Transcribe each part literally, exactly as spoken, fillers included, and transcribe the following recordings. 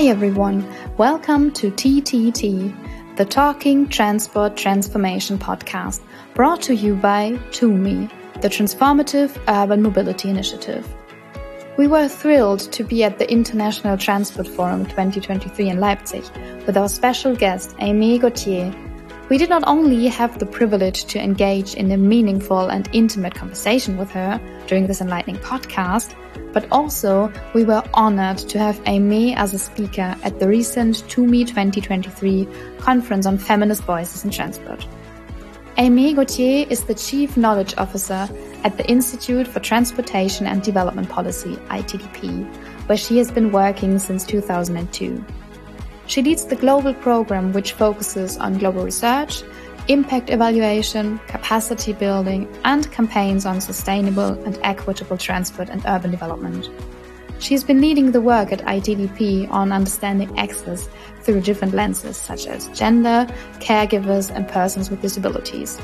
Hi everyone, welcome to T T T, the Talking Transport Transformation podcast, brought to you by TUMI, the Transformative Urban Mobility Initiative. We were thrilled to be at the International Transport Forum twenty twenty-three in Leipzig with our special guest Aimée Gauthier. We did not only have the privilege to engage in a meaningful and intimate conversation with her during this enlightening podcast, but also we were honored to have Aimée as a speaker at the recent TUMI twenty twenty-three Conference on Feminist Voices in Transport. Aimée Gauthier is the Chief Knowledge Officer at the Institute for Transportation and Development Policy, I T D P, where she has been working since two thousand two. She leads the global program which focuses on global research, impact evaluation, capacity building, and campaigns on sustainable and equitable transport and urban development. She has been leading the work at I T D P on understanding access through different lenses such as gender, caregivers, and persons with disabilities.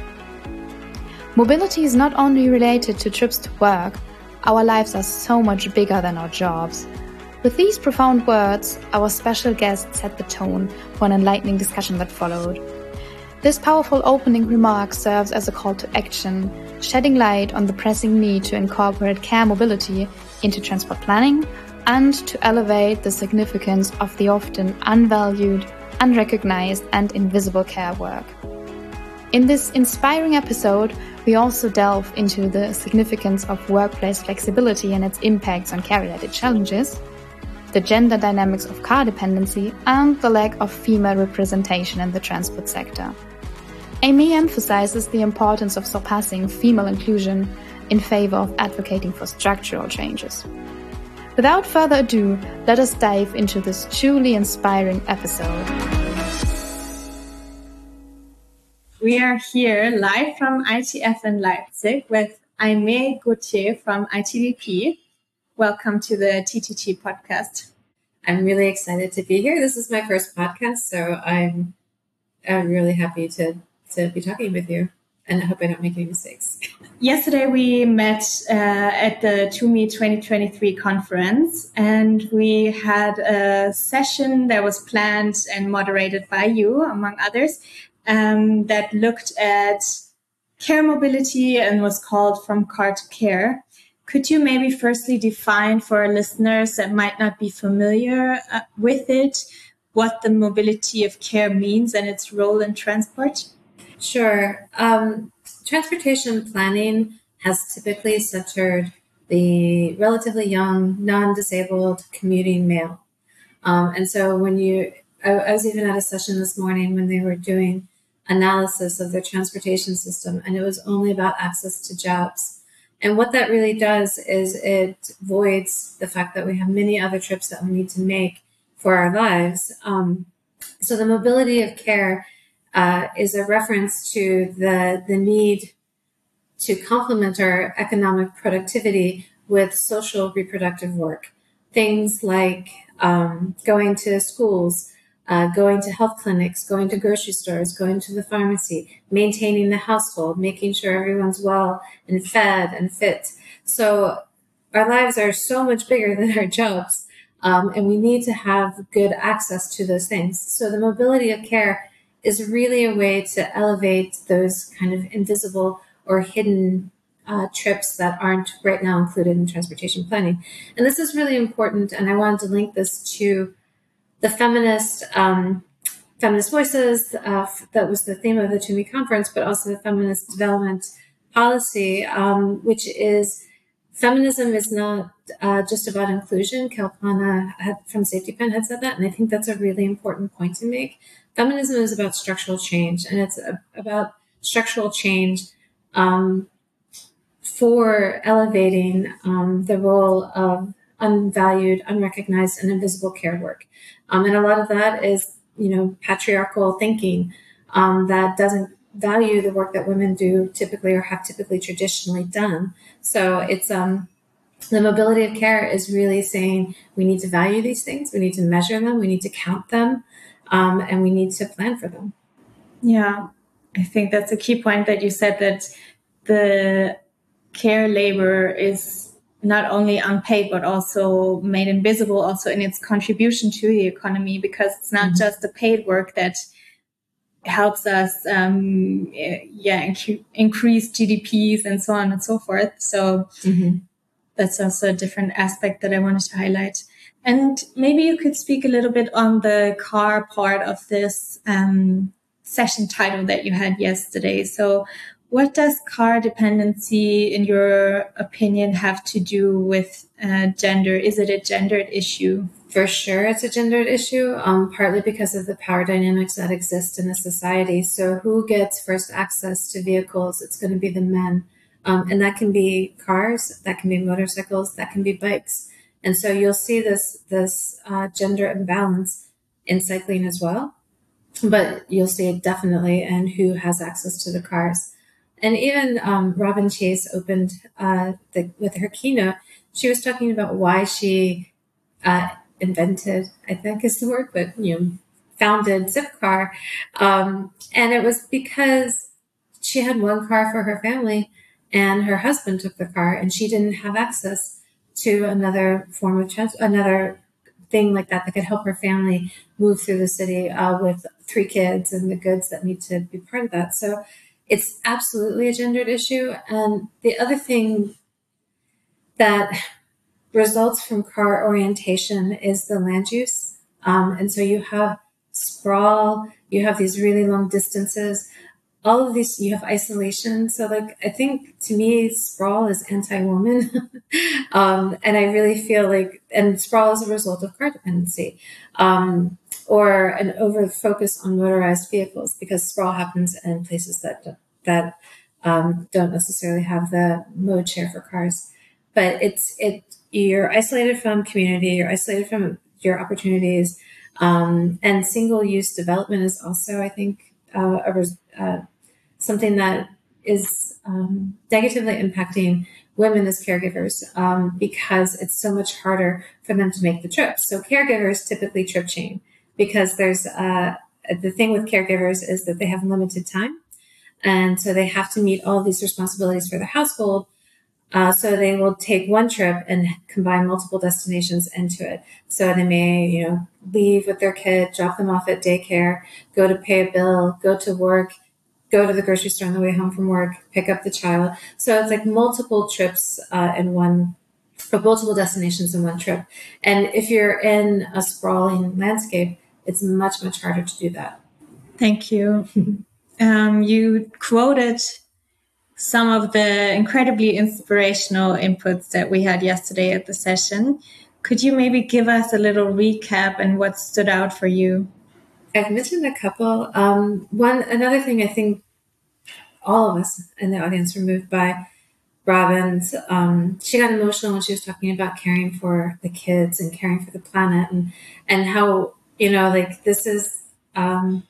Mobility is not only related to trips to work, our lives are so much bigger than our jobs. With these profound words, our special guest set the tone for an enlightening discussion that followed. This powerful opening remark serves as a call to action, shedding light on the pressing need to incorporate care mobility into transport planning and to elevate the significance of the often unvalued, unrecognized, and invisible care work. In this inspiring episode, we also delve into the significance of workplace flexibility and its impacts on care-related challenges, the gender dynamics of car dependency, and the lack of female representation in the transport sector. Aimée emphasizes the importance of surpassing female inclusion in favor of advocating for structural changes. Without further ado, let us dive into this truly inspiring episode. We are here live from I T F in Leipzig with Aimée Gauthier from I T D P. Welcome to the T T T podcast. I'm really excited to be here. This is my first podcast, so I'm I'm really happy to, to be talking with you, and I hope I don't make any mistakes. Yesterday we met uh, at the TUMI twenty twenty-three conference, and we had a session that was planned and moderated by you, among others, um, that looked at care mobility and was called From Car to Care. Could you maybe firstly define for our listeners that might not be familiar uh, with it, what the mobility of care means and its role in transport? Sure. Um, transportation planning has typically centered the relatively young, non-disabled commuting male. Um, and so when you, I, I was even at a session this morning when they were doing analysis of the transportation system, and it was only about access to jobs. And what that really does is it voids the fact that we have many other trips that we need to make for our lives. Um, so the mobility of care uh, is a reference to the, the need to complement our economic productivity with social reproductive work. Things like um, going to schools, Uh, going to health clinics, going to grocery stores, going to the pharmacy, maintaining the household, making sure everyone's well and fed and fit. So our lives are so much bigger than our jobs, um, and we need to have good access to those things. So the mobility of care is really a way to elevate those kind of invisible or hidden uh, trips that aren't right now included in transportation planning. And this is really important, and I wanted to link this to the feminist um, feminist voices, uh, that was the theme of the TUMI conference, but also the feminist development policy, um, which is feminism is not uh, just about inclusion. Kalpana had, from SafetyPen had said that, and I think that's a really important point to make. Feminism is about structural change, and it's a, about structural change um, for elevating um, the role of unvalued, unrecognized, and invisible care work. Um, and a lot of that is, you know, patriarchal thinking um, that doesn't value the work that women do typically or have typically traditionally done. So it's um, the mobility of care is really saying we need to value these things, we need to measure them, we need to count them, um, and we need to plan for them. Yeah, I think that's a key point that you said, that the care labor is not only unpaid, but also made invisible also in its contribution to the economy, because it's not mm-hmm. just the paid work that helps us, um, yeah, inc- increase G D Ps and so on and so forth. So mm-hmm. that's also a different aspect that I wanted to highlight. And maybe you could speak a little bit on the car part of this um, session title that you had yesterday. So what does car dependency, in your opinion, have to do with uh, gender? Is it a gendered issue? For sure, it's a gendered issue, um, partly because of the power dynamics that exist in a society. So who gets first access to vehicles? It's going to be the men. Um, and that can be cars, that can be motorcycles, that can be bikes. And so you'll see this, this uh, gender imbalance in cycling as well. But you'll see it definitely in who has access to the cars. And even um, Robin Chase opened uh, the, with her keynote, she was talking about why she uh, invented, I think is the word, but you know, founded Zipcar. Um, and it was because she had one car for her family and her husband took the car and she didn't have access to another form of trans- another thing like that that could help her family move through the city uh, with three kids and the goods that need to be part of that. So it's absolutely a gendered issue. And the other thing that results from car orientation is the land use. Um, and so you have sprawl, you have these really long distances, all of these, you have isolation. So like, I think to me, sprawl is anti-woman. um, and I really feel like, and sprawl is a result of car dependency, um, or an over focus on motorized vehicles, because sprawl happens in places that, that, um, don't necessarily have the mode share for cars. But it's, it, you're isolated from community, you're isolated from your opportunities. Um, and single use development is also, I think, uh, a, uh, something that is um, negatively impacting women as caregivers um, because it's so much harder for them to make the trip. So caregivers typically trip chain because there's uh, the thing with caregivers is that they have limited time. And so they have to meet all of these responsibilities for the household. Uh, so they will take one trip and combine multiple destinations into it. So they may, you know, leave with their kid, drop them off at daycare, go to pay a bill, go to work, go to the grocery store on the way home from work, pick up the child. So it's like multiple trips uh, in one, or multiple destinations in one trip. And if you're in a sprawling landscape, it's much, much harder to do that. Thank you. um, you quoted some of the incredibly inspirational inputs that we had yesterday at the session. Could you maybe give us a little recap and what stood out for you? I've mentioned a couple. Um, one, another thing I think all of us in the audience were moved by Robin's. Um, she got emotional when she was talking about caring for the kids and caring for the planet, and and how, you know, like this is, um,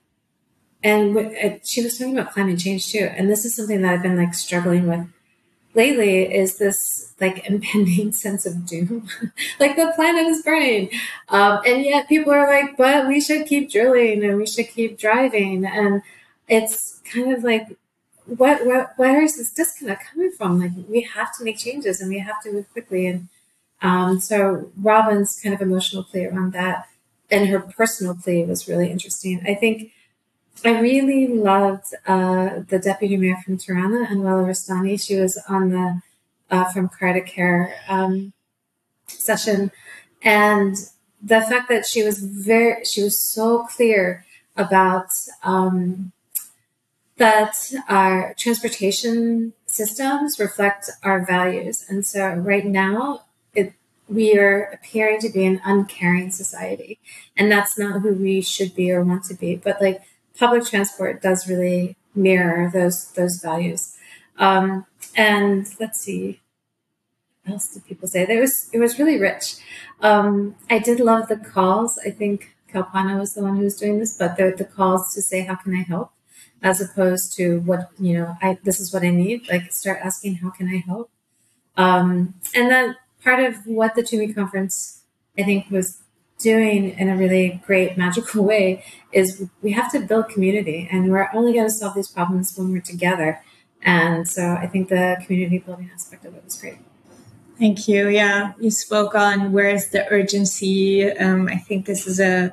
and w- she was talking about climate change too. And this is something that I've been like struggling with lately, is this like impending sense of doom, like the planet is burning. Um, and yet people are like, but we should keep drilling and we should keep driving. And it's kind of like, what, what, where is this disconnect coming from? Like we have to make changes and we have to move quickly. And um, so Robin's kind of emotional plea around that and her personal plea was really interesting. I think I really loved uh, the deputy mayor from Tirana, Anwela Rastani. She was on the uh, From Car to Care um, session, and the fact that she was very, she was so clear about um, that our transportation systems reflect our values, and so right now it we are appearing to be an uncaring society, and that's not who we should be or want to be, but like. Public transport does really mirror those those values. Um, and let's see, what else did people say? There was it was really rich. Um, I did love the calls. I think Kalpana was the one who was doing this, but the the calls to say, how can I help? As opposed to what, you know, I this is what I need. Like start asking, how can I help? Um, and then part of what the TUMI conference, I think, was doing in a really great, magical way is we have to build community, and we're only going to solve these problems when we're together. And so I think the community building aspect of it was great. Thank you. Yeah, you spoke on where is the urgency. Um, I think this is a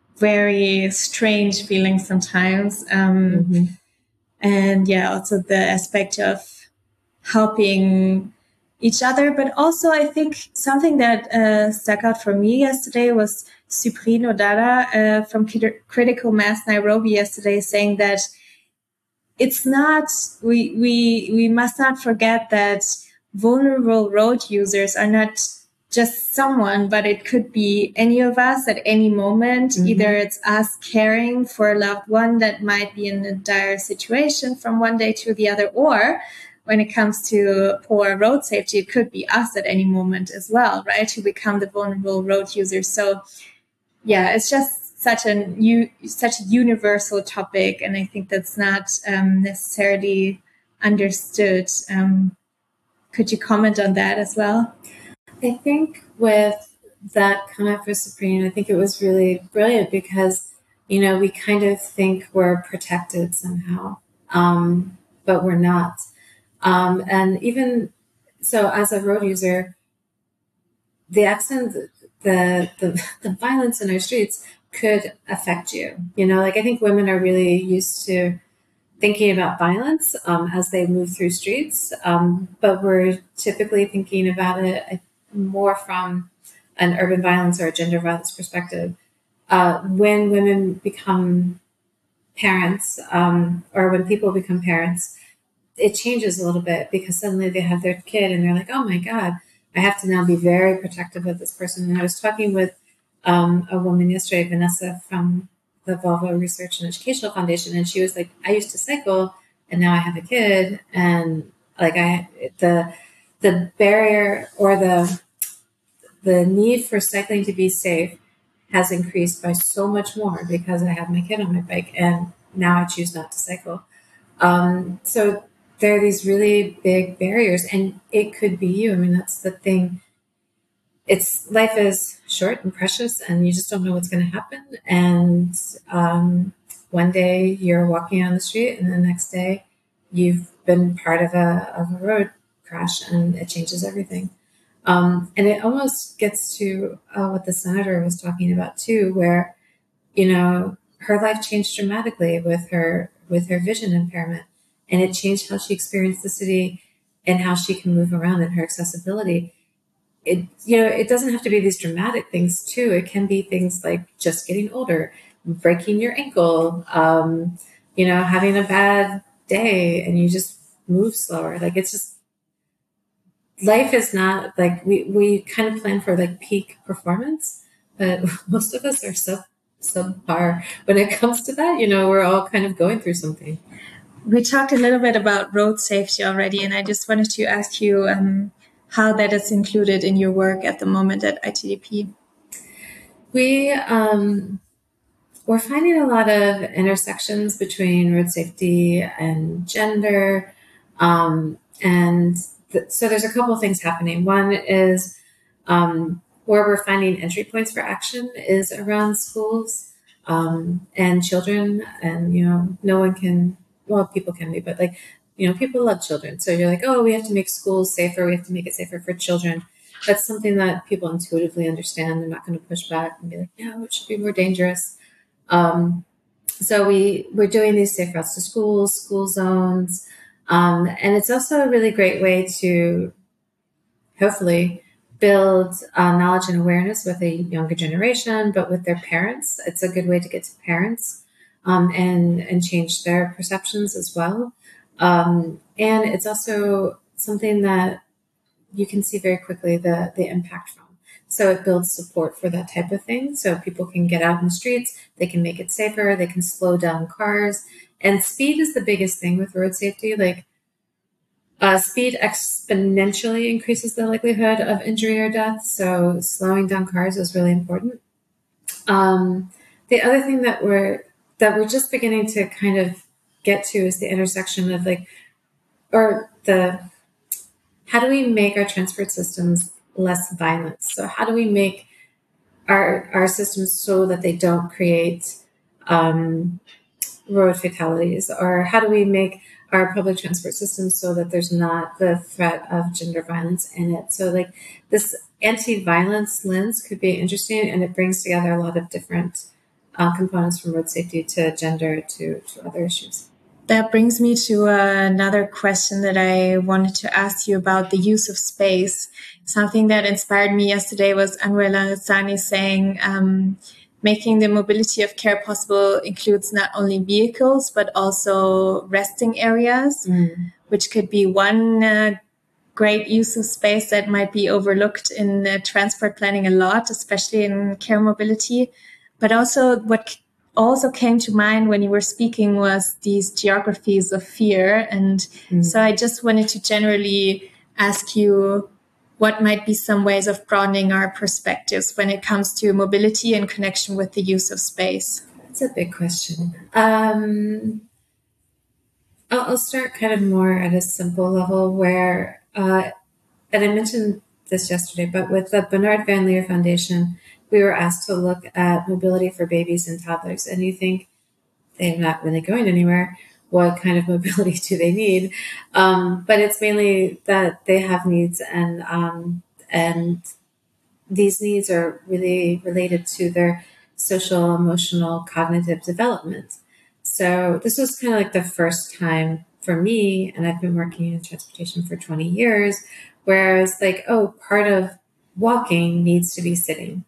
very strange feeling sometimes. Um, mm-hmm. And yeah, also the aspect of helping each other. But also, I think something that uh, stuck out for me yesterday was Supreme Odara uh, from Critical Mass Nairobi yesterday saying that it's not, we, we, we must not forget that vulnerable road users are not just someone, but it could be any of us at any moment. Mm-hmm. Either it's us caring for a loved one that might be in a dire situation from one day to the other, or when it comes to poor road safety, it could be us at any moment as well, right? Who become the vulnerable road users. So yeah, it's just such a new, such a universal topic. And I think that's not um, necessarily understood. Um, could you comment on that as well? I think with that comment for Supreme, I think it was really brilliant because, you know, we kind of think we're protected somehow, um, but we're not. Um, and even so, as a road user, the accident, the, the the violence in our streets could affect you. You know, like I think women are really used to thinking about violence um, as they move through streets, um, but we're typically thinking about it more from an urban violence or a gender violence perspective. Uh, when women become parents, um, or when people become parents, it changes a little bit because suddenly they have their kid and they're like, oh my God, I have to now be very protective of this person. And I was talking with um, a woman yesterday, Vanessa from the Volvo Research and Educational Foundation, and she was like, I used to cycle and now I have a kid, and like I the the barrier or the the need for cycling to be safe has increased by so much more because I have my kid on my bike and now I choose not to cycle. Um, so there are these really big barriers, and it could be you. I mean, that's the thing. It's life is short and precious, and you just don't know what's going to happen. And um, one day you're walking on the street, and the next day you've been part of a of a road crash, and it changes everything. Um, and it almost gets to uh, what the senator was talking about too, where you know her life changed dramatically with her with her vision impairment, and it changed how she experienced the city and how she can move around and her accessibility. It, you know, it doesn't have to be these dramatic things too. It can be things like just getting older, breaking your ankle, um, you know, having a bad day and you just move slower. Like it's just, life is not like, we, we kind of plan for like peak performance, but most of us are sub, subpar when it comes to that. You know, we're all kind of going through something. We talked a little bit about road safety already, and I just wanted to ask you, um, how that is included in your work at the moment at I T D P. We, um, we're finding a lot of intersections between road safety and gender. Um, and th- so there's a couple of things happening. One is um, where we're finding entry points for action is around schools um, and children. And, you know, no one can, well, people can be, but like, you know, people love children. So you're like, oh, we have to make schools safer. We have to make it safer for children. That's something that people intuitively understand. They're not going to push back and be like, no, it should be more dangerous. Um, so we, we're doing these safe routes to schools, school zones. Um, and it's also a really great way to hopefully build uh, knowledge and awareness with a younger generation, but with their parents. It's a good way to get to parents um, and, and change their perceptions as well. Um, and it's also something that you can see very quickly the, the impact from. So it builds support for that type of thing. So people can get out in the streets, they can make it safer, they can slow down cars. And speed is the biggest thing with road safety. Like uh, speed exponentially increases the likelihood of injury or death. So slowing down cars is really important. Um, the other thing that we're, that we're just beginning to kind of get to is the intersection of like, or the, how do we make our transport systems less violent? So how do we make our, our systems so that they don't create um, road fatalities? Or how do we make our public transport system so that there's not the threat of gender violence in it. So like this anti-violence lens could be interesting, and it brings together a lot of different uh, components from road safety to gender to, to other issues. That brings me to uh, another question that I wanted to ask you about the use of space. Something that inspired me yesterday was Anwar Lansani saying, um, making the mobility of care possible includes not only vehicles, but also resting areas, mm. which could be one uh, great use of space that might be overlooked in uh, transport planning a lot, especially in care mobility. But also what also came to mind when you were speaking was these geographies of fear. And mm. so I just wanted to generally ask you, what might be some ways of broadening our perspectives when it comes to mobility in connection with the use of space? That's a big question. Um, I'll, I'll start kind of more at a simple level where, uh, and I mentioned this yesterday, but with the Bernard Van Leer Foundation, we were asked to look at mobility for babies and toddlers. And you think they're not really going anywhere. What kind of mobility do they need? Um, but it's mainly that they have needs, and um, and these needs are really related to their social, emotional, cognitive development. So this was kind of like the first time for me, and I've been working in transportation for twenty years, where I was like, oh, part of walking needs to be sitting.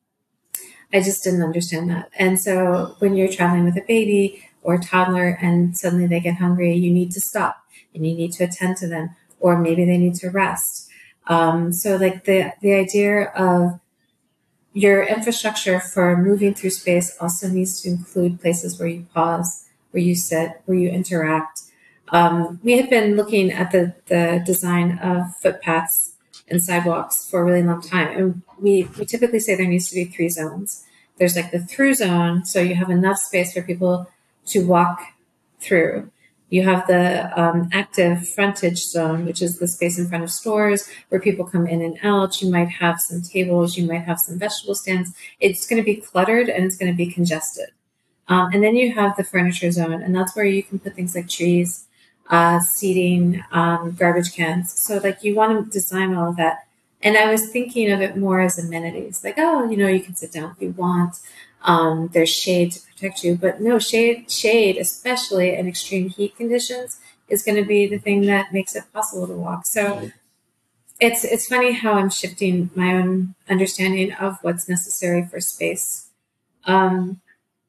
I just didn't understand that. And so when you're traveling with a baby or a toddler and suddenly they get hungry, you need to stop and you need to attend to them, or maybe they need to rest. Um, so like the, the idea of your infrastructure for moving through space also needs to include places where you pause, where you sit, where you interact. Um, we have been looking at the, the design of footpaths and sidewalks for a really long time. And we, we typically say there needs to be three zones. There's like the through zone, so you have enough space for people to walk through. You have the um, active frontage zone, which is the space in front of stores where people come in and out. You might have some tables, you might have some vegetable stands. It's going to be cluttered and it's going to be congested. Um, and then you have the furniture zone, and that's where you can put things like trees, uh, seating, um, garbage cans. So like you want to design all of that. And I was thinking of it more as amenities, like, oh, you know, you can sit down if you want. Um, there's shade to protect you, but no, shade, shade, especially in extreme heat conditions, is going to be the thing that makes it possible to walk. So it's it's funny how I'm shifting my own understanding of what's necessary for space. Um,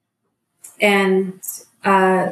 and uh,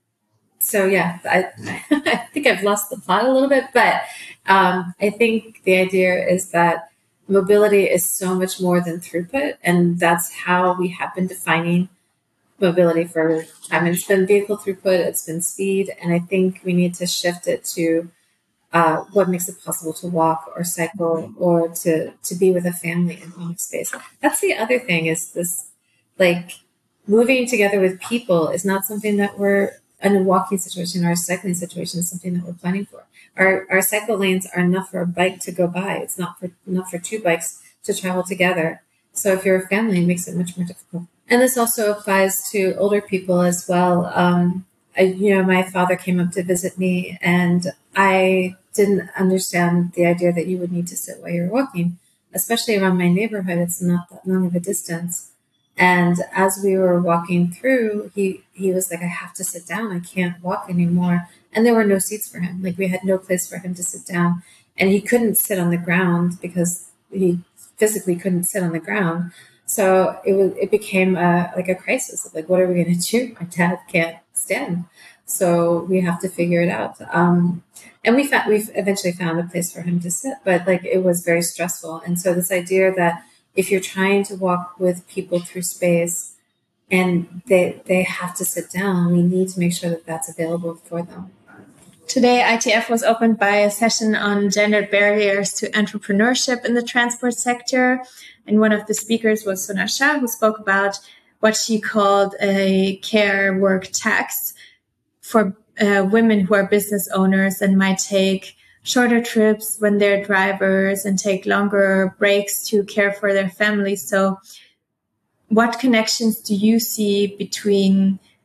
so, yeah, I, I think I've lost the plot a little bit, but um, I think the idea is that mobility is so much more than throughput, and that's how we have been defining mobility for time. And it's been vehicle throughput, it's been speed, and I think we need to shift it to uh, what makes it possible to walk or cycle or to, to be with a family in home space. That's the other thing, is this, like, moving together with people is not something that we're, in a walking situation or a cycling situation, is something that we're planning for. Our our cycle lanes are enough for a bike to go by. It's not for enough for two bikes to travel together. So if you're a family, it makes it much more difficult. And this also applies to older people as well. Um, I, you know, my father came up to visit me, and I didn't understand the idea that you would need to sit while you're walking, especially around my neighborhood. It's not that long of a distance. And as we were walking through, he, he was like, I have to sit down. I can't walk anymore. And there were no seats for him. Like, we had no place for him to sit down. And he couldn't sit on the ground because he physically couldn't sit on the ground. So it was, it became a, like a crisis of like, what are we going to do? My dad can't stand. So we have to figure it out. Um, and we found, we've eventually found a place for him to sit, but like, it was very stressful. And so this idea that if you're trying to walk with people through space and they they have to sit down, we need to make sure that that's available for them. Today, I T F was opened by a session on gender barriers to entrepreneurship in the transport sector. And one of the speakers was Sona Shah, who spoke about what she called a care work tax for uh, women who are business owners and might take shorter trips when they're drivers and take longer breaks to care for their families. So what connections do you see between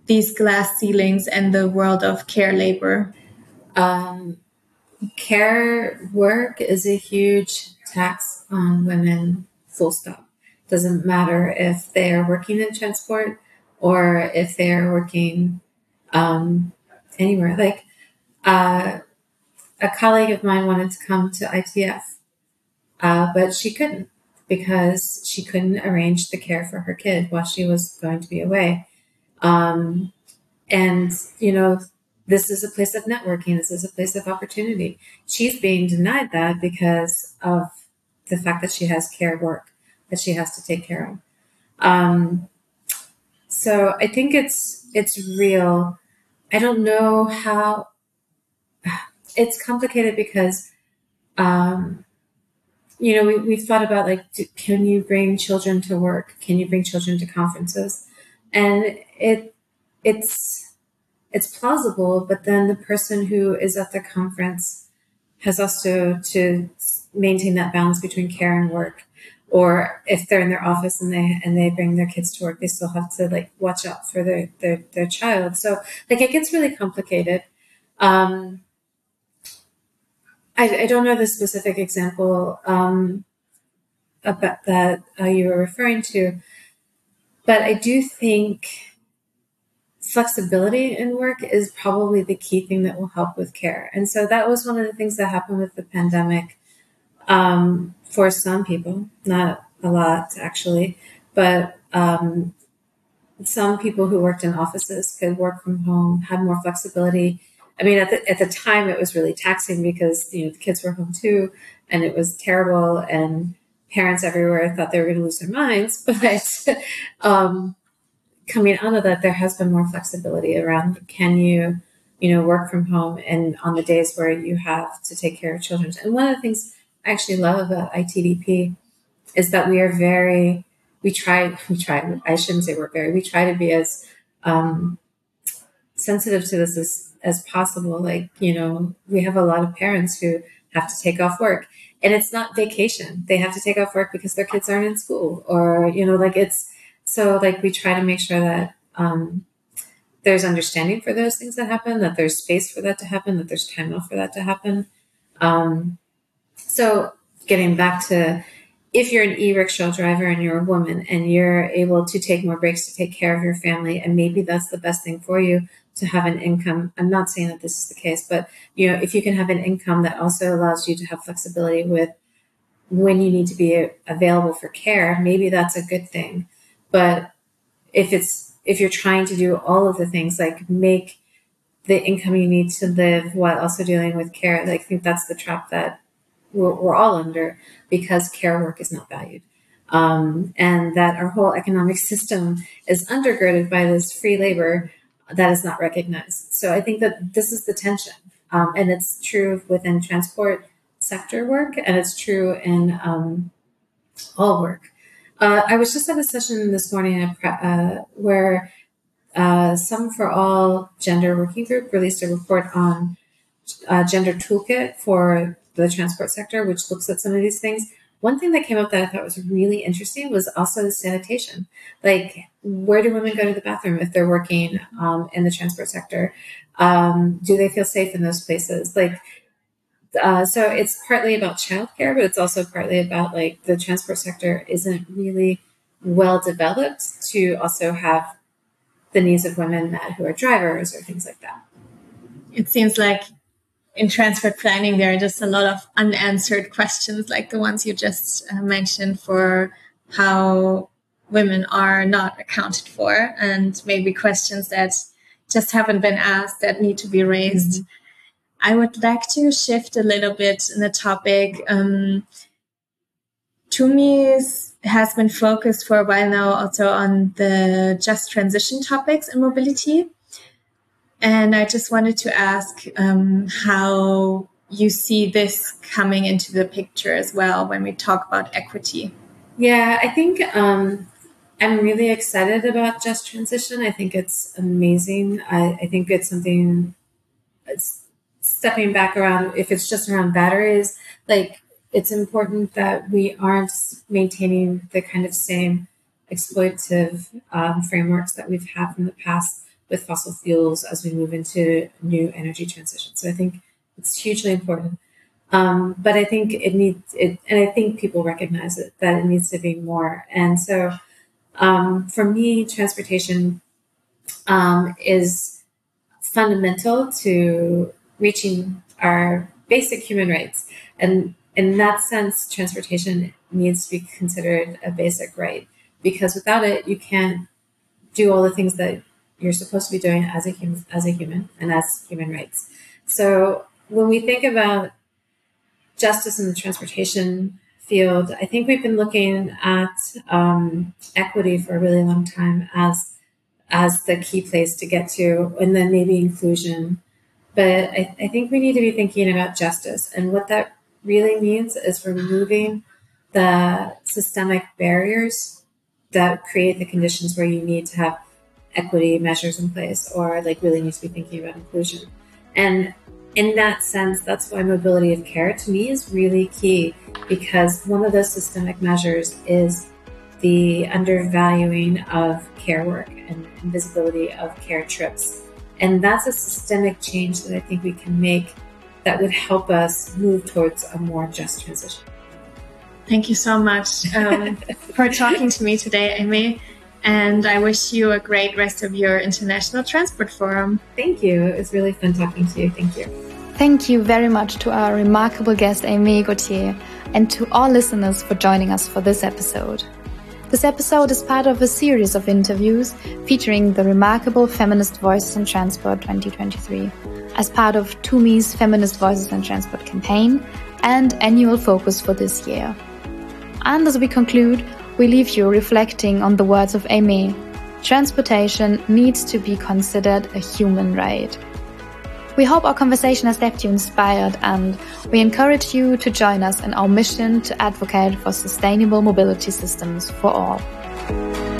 these glass ceilings and the world of care labor? Um, care work is a huge tax on women, full stop. Doesn't matter if they are working in transport or if they are working um, anywhere. Like uh, a colleague of mine wanted to come to I T F, uh, but she couldn't because she couldn't arrange the care for her kid while she was going to be away. Um, and, you know, this is a place of networking. This is a place of opportunity. She's being denied that because of the fact that she has care work that she has to take care of. Um, so I think it's, it's real. I don't know how it's complicated because, um, you know, we, we've thought about like, do, can you bring children to work? Can you bring children to conferences? And it, it's, it's plausible, but then the person who is at the conference has also to maintain that balance between care and work. Or if they're in their office and they and they bring their kids to work, they still have to like watch out for their their, their child. So like it gets really complicated. Um, I, I don't know the specific example um, about that uh, you were referring to, but I do think flexibility in work is probably the key thing that will help with care. And so that was one of the things that happened with the pandemic um, for some people, not a lot actually, but um, some people who worked in offices could work from home, had more flexibility. I mean, at the, at the time it was really taxing because, you know, the kids were home too, and it was terrible, and parents everywhere thought they were going to lose their minds. But um, coming out of that, there has been more flexibility around, can you, you know, work from home and on the days where you have to take care of children. And one of the things I actually love about I T D P is that we are very, we try, we try, I shouldn't say we're very, we try to be as um, sensitive to this as, as possible. Like, you know, we have a lot of parents who have to take off work, and it's not vacation. They have to take off work because their kids aren't in school, or, you know, like it's, so like we try to make sure that um, there's understanding for those things that happen, that there's space for that to happen, that there's time off for that to happen. Um, so getting back to, if you're an e-rickshaw driver and you're a woman and you're able to take more breaks to take care of your family, and maybe that's the best thing for you to have an income. I'm not saying that this is the case, but, you know, if you can have an income that also allows you to have flexibility with when you need to be available for care, maybe that's a good thing. But if it's, if you're trying to do all of the things, like make the income you need to live while also dealing with care, like, I think that's the trap that we're, we're all under, because care work is not valued. Um, and that our whole economic system is undergirded by this free labor that is not recognized. So I think that this is the tension. Um, and it's true within transport sector work, and it's true in um, all work. Uh, I was just at a session this morning uh, where uh, Some for All Gender Working Group released a report on uh, Gender Toolkit for the transport sector, which looks at some of these things. One thing that came up that I thought was really interesting was also sanitation. Like, where do women go to the bathroom if they're working um, in the transport sector? Um, do they feel safe in those places? Like, Uh, so it's partly about childcare, but it's also partly about, like, the transport sector isn't really well developed to also have the needs of women that, who are drivers or things like that. It seems like in transport planning, there are just a lot of unanswered questions, like the ones you just uh, mentioned, for how women are not accounted for, and maybe questions that just haven't been asked that need to be raised. Mm-hmm. I would like to shift a little bit in the topic. Um, TUMI has been focused for a while now also on the just transition topics in mobility. And I just wanted to ask um, how you see this coming into the picture as well when we talk about equity. Yeah, I think um, I'm really excited about just transition. I think it's amazing. I, I think it's something... It's, stepping back around, if it's just around batteries, like, it's important that we aren't maintaining the kind of same exploitative um, frameworks that we've had in the past with fossil fuels as we move into new energy transition. So I think it's hugely important. Um, but I think it needs it, and I think people recognize it, that it needs to be more. And so um, for me, transportation um, is fundamental to reaching our basic human rights. And in that sense, transportation needs to be considered a basic right, because without it, you can't do all the things that you're supposed to be doing as a human, as a human and as human rights. So when we think about justice in the transportation field, I think we've been looking at um, equity for a really long time as as the key place to get to, and then maybe inclusion. But I, I think we need to be thinking about justice. And what that really means is removing the systemic barriers that create the conditions where you need to have equity measures in place, or like really need to be thinking about inclusion. And in that sense, that's why mobility of care to me is really key, because one of those systemic measures is the undervaluing of care work and invisibility of care trips. And that's a systemic change that I think we can make that would help us move towards a more just transition. Thank you so much um, for talking to me today, Amy. And I wish you a great rest of your International Transport Forum. Thank you. It was really fun talking to you. Thank you. Thank you very much to our remarkable guest, Amy Gauthier, and to all listeners for joining us for this episode. This episode is part of a series of interviews featuring the remarkable Feminist Voices in Transport twenty twenty-three, as part of T U M I's Feminist Voices in Transport campaign and annual focus for this year. And as we conclude, we leave you reflecting on the words of Amy. Transportation needs to be considered a human right. We hope our conversation has left you inspired, and we encourage you to join us in our mission to advocate for sustainable mobility systems for all.